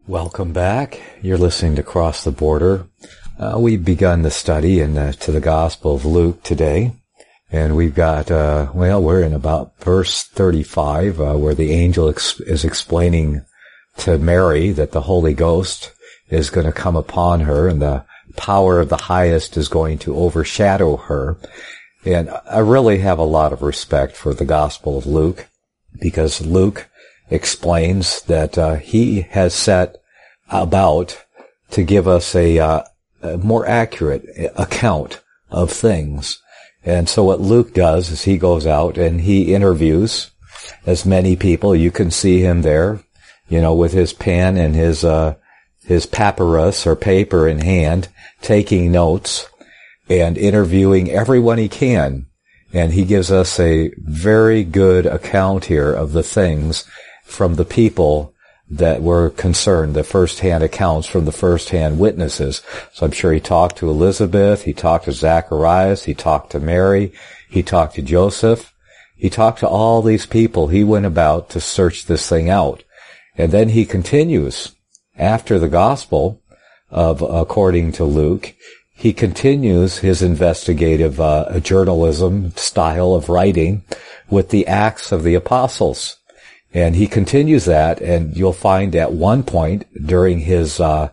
Welcome back. You're listening to Cross the Border. We've begun the study to the Gospel of Luke today. And we've got, we're in about verse 35, where the angel is explaining to Mary that the Holy Ghost is going to come upon her and the power of the highest is going to overshadow her. And I really have a lot of respect for the Gospel of Luke because Luke explains that he has set about to give us a more accurate account of things. And so what Luke does is he goes out and he interviews as many people. You can see him there, with his pen and his papyrus or paper in hand, taking notes and interviewing everyone he can. And he gives us a very good account here of the things from the people that were concerned, the first-hand accounts from the first-hand witnesses. So I'm sure he talked to Elizabeth, he talked to Zacharias, he talked to Mary, he talked to Joseph, he talked to all these people. He went about to search this thing out. And then he continues, after the gospel of, according to Luke, he continues his investigative journalism style of writing with the Acts of the Apostles. And he continues that, and you'll find at one point during his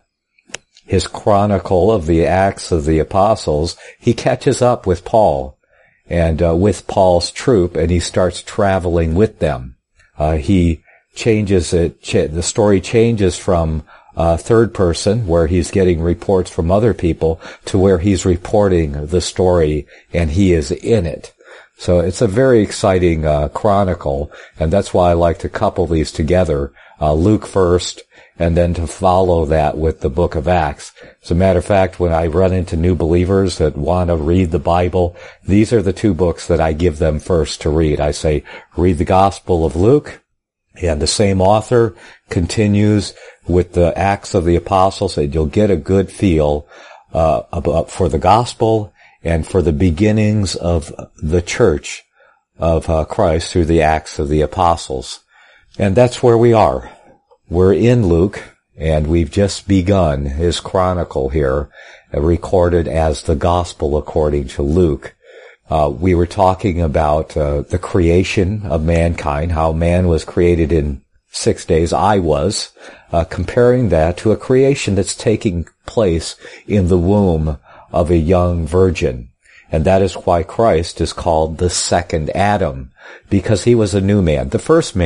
chronicle of the Acts of the Apostles, he catches up with Paul and with Paul's troop, and he starts traveling with them. He changes it. The story changes from third person, where he's getting reports from other people, to where he's reporting the story, and he is in it. So it's a very exciting chronicle, and that's why I like to couple these together, Luke first, and then to follow that with the book of Acts. As a matter of fact, when I run into new believers that want to read the Bible, these are the two books that I give them first to read. I say, read the Gospel of Luke, and the same author continues with the Acts of the Apostles, and you'll get a good feel for the Gospel and for the beginnings of the church of Christ through the Acts of the Apostles. And that's where we are. We're in Luke, and we've just begun his chronicle here, recorded as the Gospel according to Luke. We were talking about the creation of mankind, how man was created in 6 days. I was comparing that to a creation that's taking place in the womb of a young virgin. And that is why Christ is called the second Adam, because he was a new man. The first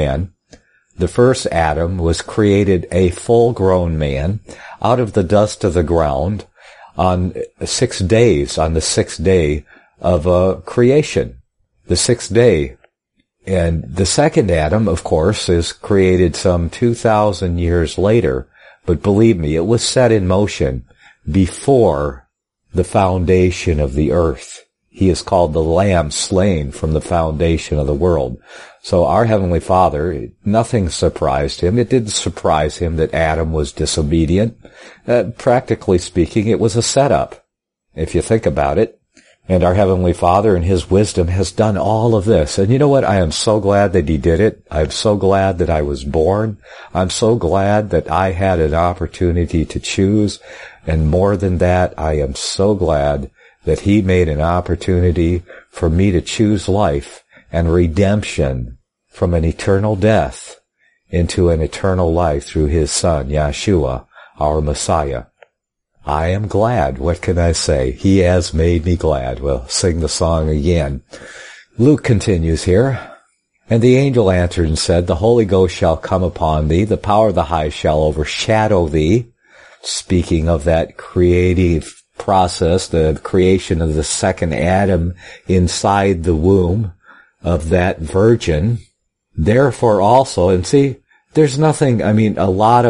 Adam, was created a full-grown man out of the dust of the ground on 6 days, on the sixth day of creation, the sixth day. And the second Adam, of course, is created some 2,000 years later. But believe me, it was set in motion before the foundation of the earth. He is called the Lamb slain from the foundation of the world. So our Heavenly Father, nothing surprised him. It didn't surprise him that Adam was disobedient. Practically speaking, it was a setup, if you think about it. And our Heavenly Father in His wisdom has done all of this. And you know what? I am so glad that He did it. I'm so glad that I was born. I'm so glad that I had an opportunity to choose. And more than that, I am so glad that He made an opportunity for me to choose life and redemption from an eternal death into an eternal life through His Son, Yeshua, our Messiah. I am glad. What can I say? He has made me glad. We'll sing the song again. Luke continues here. And the angel answered and said, the Holy Ghost shall come upon thee, the power of the highest shall overshadow thee. Speaking of that creative process, the creation of the second Adam inside the womb of that virgin. Therefore also, and see, there's nothing, a lot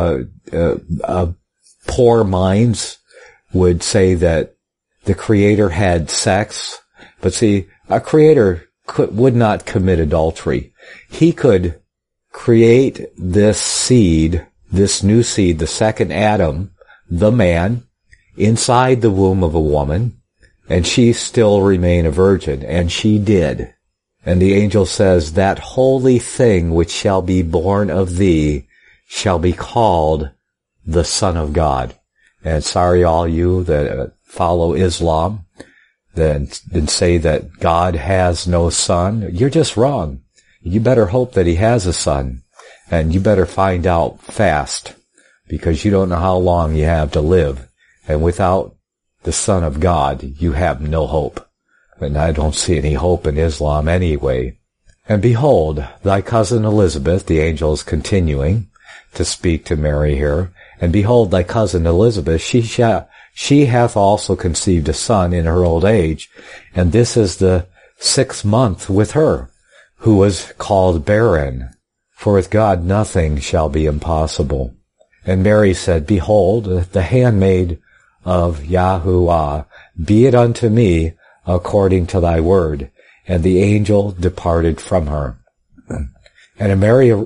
of poor minds would say that the Creator had sex, but see, a Creator would not commit adultery. He could create this seed, this new seed, the second Adam, the man, inside the womb of a woman, and she still remain a virgin, and she did. And the angel says, that holy thing which shall be born of thee shall be called the Son of God. And sorry, all you that follow Islam, then say that God has no son. You're just wrong. You better hope that he has a son, and you better find out fast, because you don't know how long you have to live. And without the Son of God, you have no hope. And I don't see any hope in Islam anyway. And behold, thy cousin Elizabeth, the angel is continuing to speak to Mary here, and behold, thy cousin Elizabeth, she hath also conceived a son in her old age, and this is the 6th month with her, who was called barren. For with God nothing shall be impossible. And Mary said, Behold, the handmaid of Yahuwah, be it unto me according to thy word. And the angel departed from her. And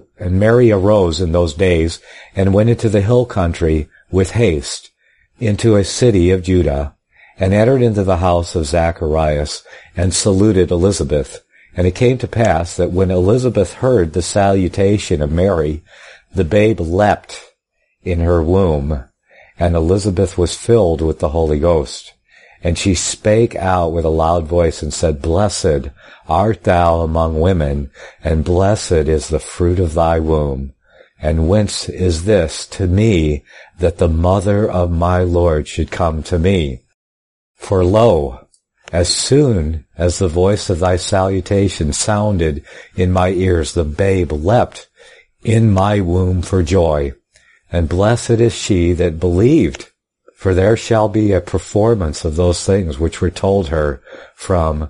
Mary arose in those days, and went into the hill country with haste, into a city of Judah, and entered into the house of Zacharias, and saluted Elizabeth. And it came to pass that when Elizabeth heard the salutation of Mary, the babe leapt in her womb, and Elizabeth was filled with the Holy Ghost. And she spake out with a loud voice, and said, Blessed art thou among women, and blessed is the fruit of thy womb. And whence is this to me, that the mother of my Lord should come to me? For lo, as soon as the voice of thy salutation sounded in my ears, the babe leapt in my womb for joy. And blessed is she that believed, for there shall be a performance of those things which were told her from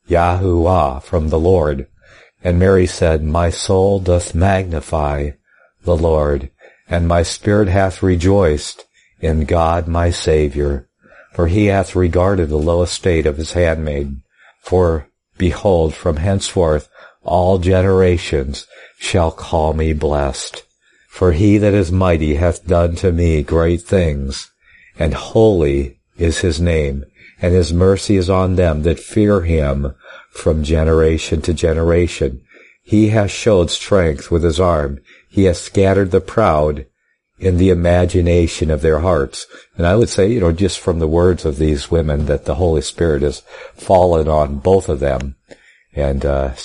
Yahuwah, from the Lord. And Mary said, My soul doth magnify the Lord, and my spirit hath rejoiced in God my Saviour. For he hath regarded the low estate of his handmaid. For, behold, from henceforth all generations shall call me blessed. For he that is mighty hath done to me great things, and holy is his name, and his mercy is on them that fear him from generation to generation. He hath showed strength with his arm. He hath scattered the proud in the imagination of their hearts. And I would say, just from the words of these women, that the Holy Spirit has fallen on both of them and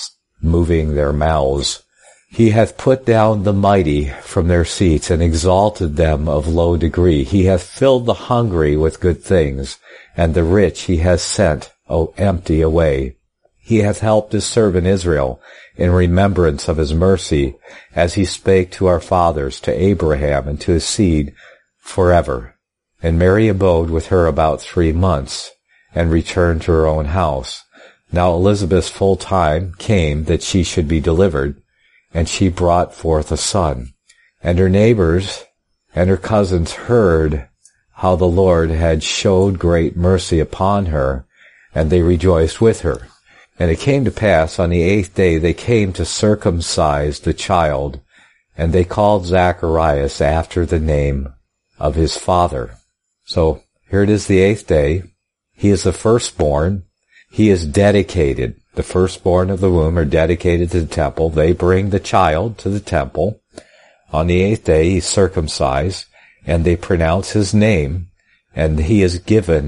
moving their mouths. He hath put down the mighty from their seats and exalted them of low degree. He hath filled the hungry with good things, and the rich he hath sent empty away. He hath helped his servant Israel in remembrance of his mercy, as he spake to our fathers, to Abraham, and to his seed forever. And Mary abode with her about 3 months, and returned to her own house. Now Elizabeth's full time came that she should be delivered, and she brought forth a son. And her neighbors and her cousins heard how the Lord had showed great mercy upon her, and they rejoiced with her. And it came to pass on the 8th day they came to circumcise the child, and they called Zacharias after the name of his father. So here it is, the 8th day. He is the firstborn. He is dedicated. The firstborn of the womb are dedicated to the temple. They bring the child to the temple. On the 8th day he's circumcised, and they pronounce his name, and he is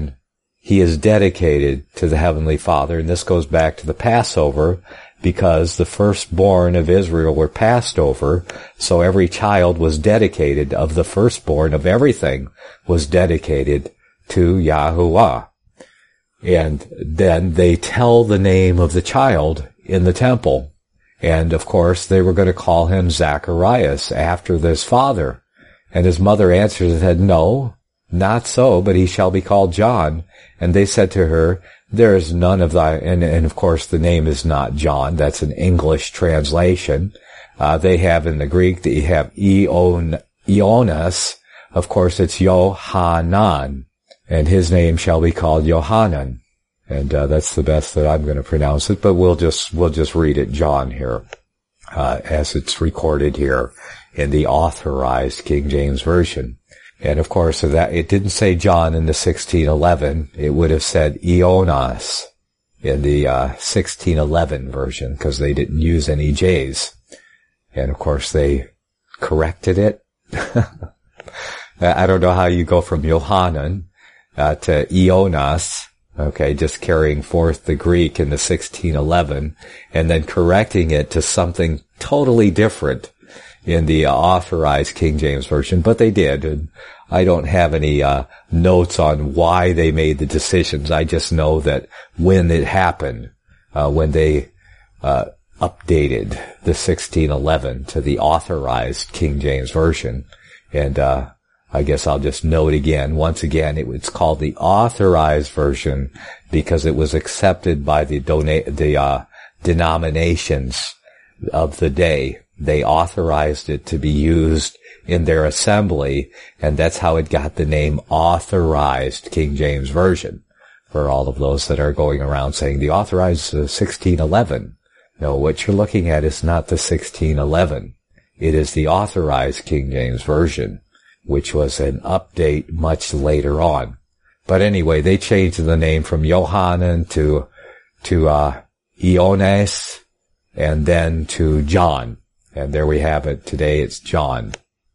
dedicated to the Heavenly Father. And this goes back to the Passover, because the firstborn of Israel were passed over, so every child was dedicated, of the firstborn of everything was dedicated to Yahuwah. And then they tell the name of the child in the temple. And of course they were going to call him Zacharias after his father. And his mother answered and said, No, not so, but he shall be called John. And they said to her, There is none of thy, and of course the name is not John, that's an English translation. They have in the Greek, they have Ionas, of course it's Yohanan, and his name shall be called Yohanan. And that's the best that I'm going to pronounce it, but we'll just read it John here, as it's recorded here in the Authorized King James Version. And of course, that it didn't say John in the 1611. It would have said Ionas in the 1611 version, because they didn't use any J's. And of course, they corrected it. I don't know how you go from Yohanan to Ionas, okay, just carrying forth the Greek in the 1611, and then correcting it to something totally different in the authorized King James Version, but they did. And I don't have any notes on why they made the decisions. I just know that when it happened, when they updated the 1611 to the authorized King James Version, and I guess I'll just note again, once again, it's called the authorized version because it was accepted by the denominations of the day. They authorized it to be used in their assembly, and that's how it got the name Authorized King James Version. For all of those that are going around saying the authorized 1611. No, what you're looking at is not the 1611. It is the authorized King James Version, which was an update much later on. But anyway, they changed the name from Yohanan to Ionas, and then to John. And there we have it. Today it's John.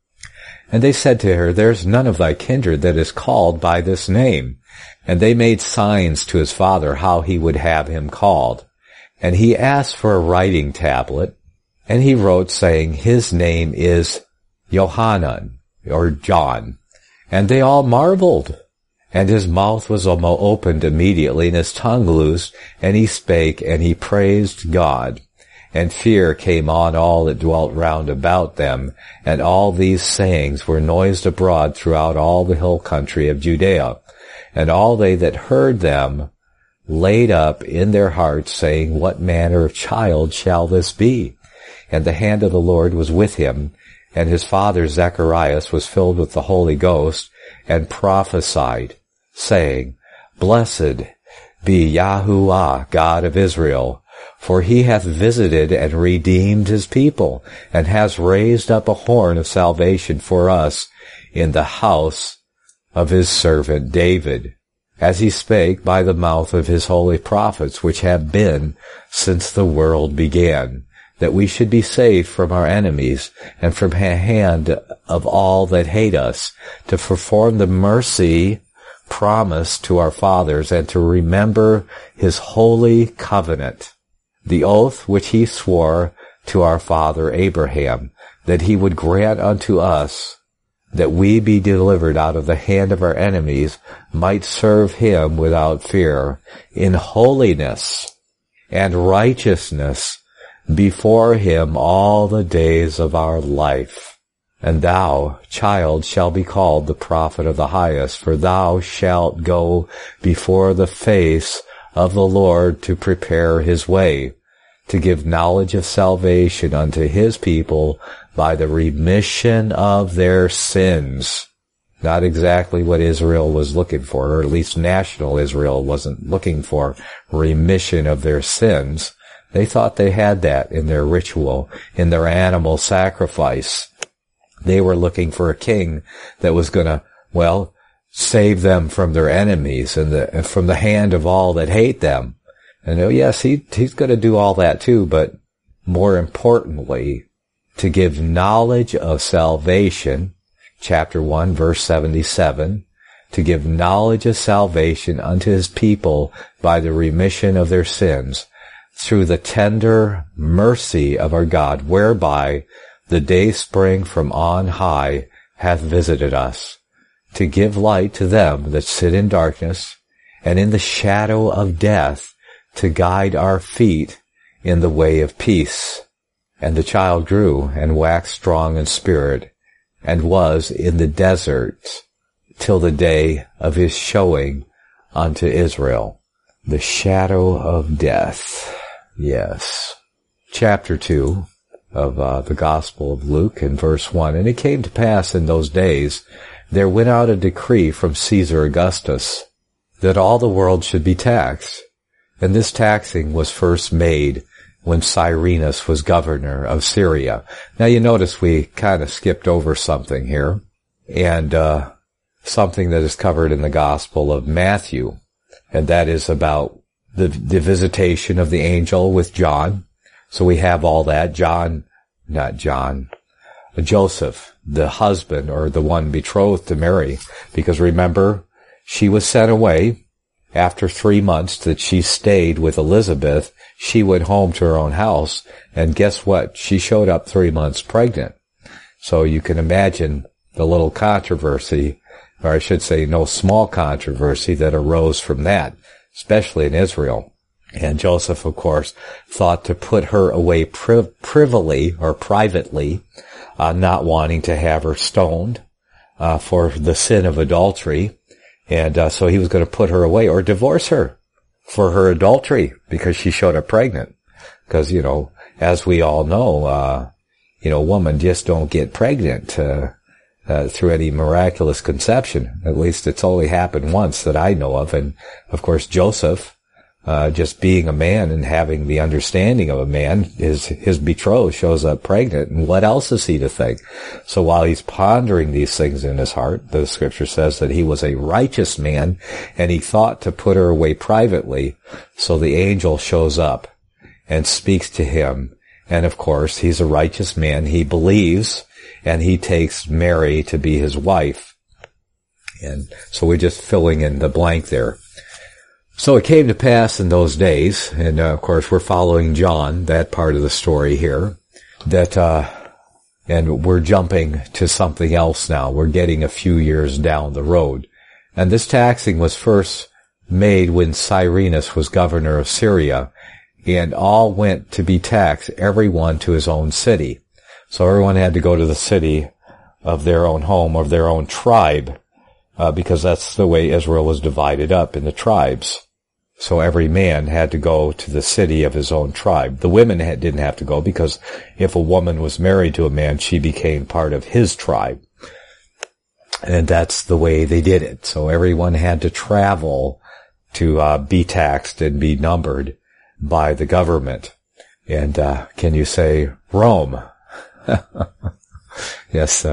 And they said to her, "There's none of thy kindred that is called by this name." And they made signs to his father how he would have him called. And he asked for a writing tablet, and he wrote, saying, "His name is Yohanan," or John. And they all marveled. And his mouth was opened immediately, and his tongue loosed, and he spake, and he praised God. And fear came on all that dwelt round about them, and all these sayings were noised abroad throughout all the hill country of Judea. And all they that heard them laid up in their hearts, saying, "What manner of child shall this be?" And the hand of the Lord was with him, and his father Zacharias was filled with the Holy Ghost, and prophesied, saying, "Blessed be Yahuwah, God of Israel, for he hath visited and redeemed his people, and has raised up a horn of salvation for us in the house of his servant David, as he spake by the mouth of his holy prophets, which have been since the world began, that we should be saved from our enemies, and from the hand of all that hate us, to perform the mercy promised to our fathers, and to remember his holy covenant, the oath which he swore to our father Abraham, that he would grant unto us that we be delivered out of the hand of our enemies, might serve him without fear, in holiness and righteousness before him all the days of our life. And thou, child, shalt be called the prophet of the highest, for thou shalt go before the face of the Lord to prepare his way, to give knowledge of salvation unto his people by the remission of their sins. Not exactly what Israel was looking for, or at least national Israel wasn't looking for remission of their sins. They thought they had that in their ritual, in their animal sacrifice. They were looking for a king that was going to, save them from their enemies and from the hand of all that hate them. And yes, he's going to do all that too, but more importantly, to give knowledge of salvation, chapter 1, verse 77, to give knowledge of salvation unto his people by the remission of their sins, through the tender mercy of our God, whereby the day spring from on high hath visited us, to give light to them that sit in darkness, and in the shadow of death, to guide our feet in the way of peace. And the child grew and waxed strong in spirit, and was in the desert till the day of his showing unto Israel. The shadow of death. Yes. Chapter 2 of the Gospel of Luke, in verse 1. And it came to pass in those days, there went out a decree from Caesar Augustus, that all the world should be taxed. And this taxing was first made when Cyrenius was governor of Syria. Now you notice we kind of skipped over something here, and something that is covered in the Gospel of Matthew, and that is about the visitation of the angel with John. So we have all that. Joseph. the husband or the one betrothed to Mary. Because remember, she was sent away after 3 months that she stayed with Elizabeth. She went home to her own house, and guess what? She showed up 3 months pregnant. So you can imagine the little controversy, or I should say no small controversy that arose from that, especially in Israel. And Joseph, of course, thought to put her away privately, not wanting to have her stoned for the sin of adultery. And so he was going to put her away or divorce her for her adultery because she showed up pregnant. Because, as we all know, women just don't get pregnant through any miraculous conception. At least it's only happened once that I know of. And, of course, Joseph, just being a man and having the understanding of a man, his betrothed shows up pregnant, and what else is he to think? So while he's pondering these things in his heart, the scripture says that he was a righteous man, and he thought to put her away privately. So the angel shows up and speaks to him, and of course he's a righteous man. He believes, and he takes Mary to be his wife. And so we're just filling in the blank there. So it came to pass in those days, and of course we're following John, that part of the story here, that, and we're jumping to something else now. We're getting a few years down the road. And this taxing was first made when Cyrenius was governor of Syria, and all went to be taxed, everyone to his own city. So everyone had to go to the city of their own home, of their own tribe, because that's the way Israel was divided up into tribes. So every man had to go to the city of his own tribe. The women didn't have to go, because if a woman was married to a man, she became part of his tribe. And that's the way they did it. So everyone had to travel to be taxed and be numbered by the government. And can you say Rome? Yes,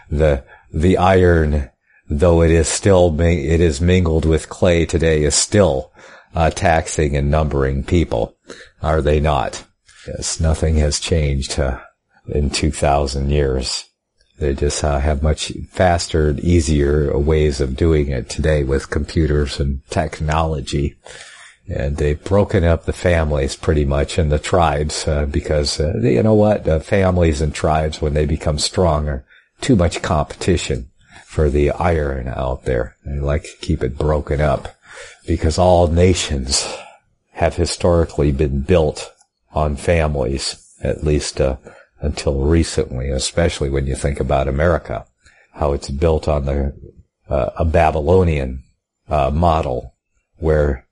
the iron, though it is mingled with clay today, is still taxing and numbering people, are they not? Yes, nothing has changed in 2,000 years. They just have much faster and easier ways of doing it today with computers and technology. And they've broken up the families pretty much and the tribes because, families and tribes, when they become strong, are too much competition for the iron out there. They like to keep it broken up, because all nations have historically been built on families, at least until recently, especially when you think about America, how it's built on a Babylonian model, where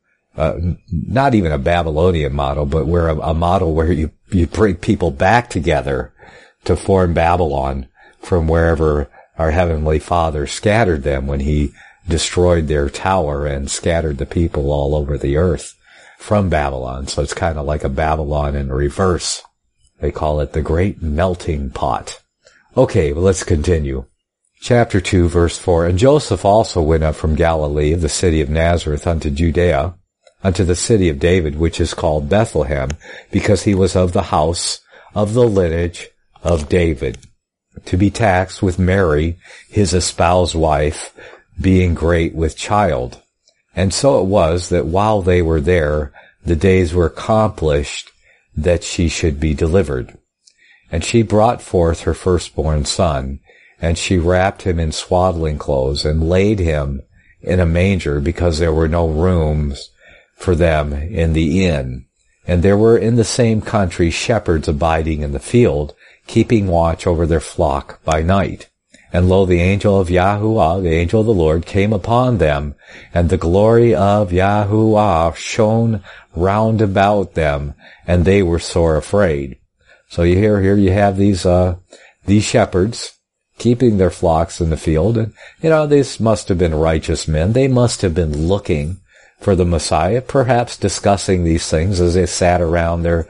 not even a Babylonian model, but where a model where you bring people back together to form Babylon from wherever our Heavenly Father scattered them when He destroyed their tower and scattered the people all over the earth from Babylon. So it's kind of like a Babylon in reverse. They call it the Great Melting Pot. Okay, well, let's continue. Chapter 2, verse 4. And Joseph also went up from Galilee, the city of Nazareth, unto Judea, unto the city of David, which is called Bethlehem, because he was of the house of the lineage of David, to be taxed with Mary, his espoused wife, being great with child. And so it was that while they were there, the days were accomplished that she should be delivered. And she brought forth her firstborn son, and she wrapped him in swaddling clothes, and laid him in a manger, because there were no rooms for them in the inn. And there were in the same country shepherds abiding in the field, keeping watch over their flock by night. And lo, the angel of Yahuwah, the angel of the Lord, came upon them, and the glory of Yahuwah shone round about them, and they were sore afraid. So here you have these shepherds keeping their flocks in the field, and these must have been righteous men. They must have been looking for the Messiah, perhaps discussing these things as they sat around their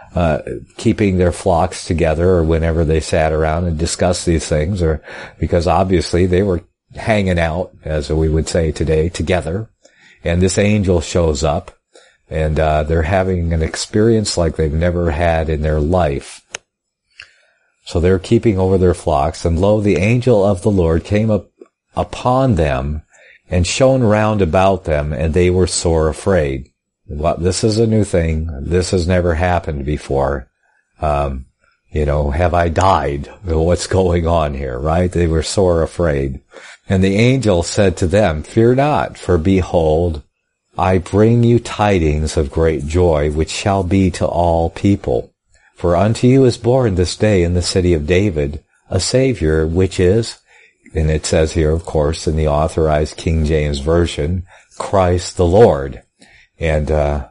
keeping their flocks together, or whenever they sat around and discussed these things, or because obviously they were hanging out, as we would say today, together. And this angel shows up, and they're having an experience like they've never had in their life. So they're keeping over their flocks, and lo, the angel of the Lord came up upon them and shone round about them, and they were sore afraid. Well, this is a new thing. This has never happened before. Have I died? What's going on here, right? They were sore afraid. And the angel said to them, Fear not, for behold, I bring you tidings of great joy, which shall be to all people. For unto you is born this day in the city of David a Savior, which is, and it says here, of course, in the Authorized King James Version, Christ the Lord. And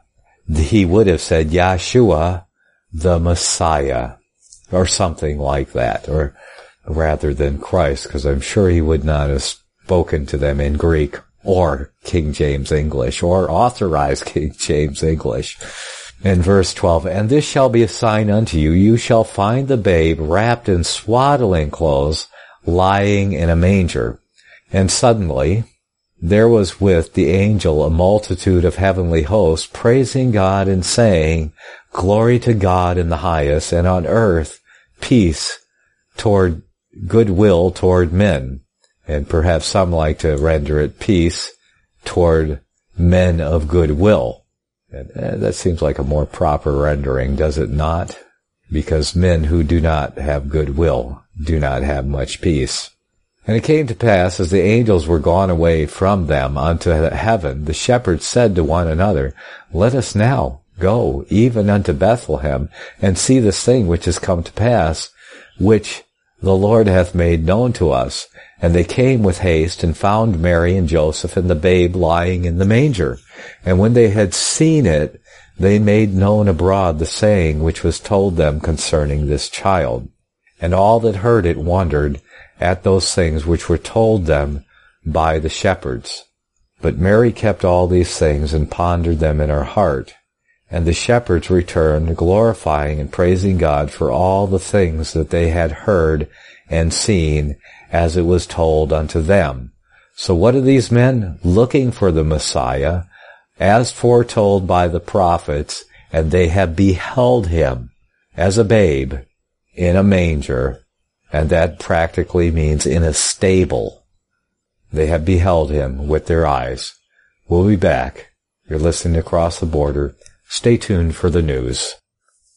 he would have said Yahshua the Messiah, or something like that, or rather than Christ, because I'm sure he would not have spoken to them in Greek or King James English or Authorized King James English. In verse 12, And this shall be a sign unto you, you shall find the babe wrapped in swaddling clothes, lying in a manger. And suddenly there was with the angel a multitude of heavenly hosts, praising God and saying, Glory to God in the highest, and on earth peace toward goodwill toward men. And perhaps some like to render it peace toward men of goodwill. And that seems like a more proper rendering, does it not? Because men who do not have goodwill do not have much peace. And it came to pass, as the angels were gone away from them unto heaven, the shepherds said to one another, Let us now go even unto Bethlehem, and see this thing which is come to pass, which the Lord hath made known to us. And they came with haste, and found Mary and Joseph and the babe lying in the manger. And when they had seen it, they made known abroad the saying which was told them concerning this child. And all that heard it wondered at those things which were told them by the shepherds. But Mary kept all these things, and pondered them in her heart. And the shepherds returned, glorifying and praising God for all the things that they had heard and seen, as it was told unto them. So what are these men? Looking for the Messiah, as foretold by the prophets, and they have beheld him as a babe in a manger, and that practically means in a stable. They have beheld him with their eyes. We'll be back. You're listening to Across the Border. Stay tuned for the news.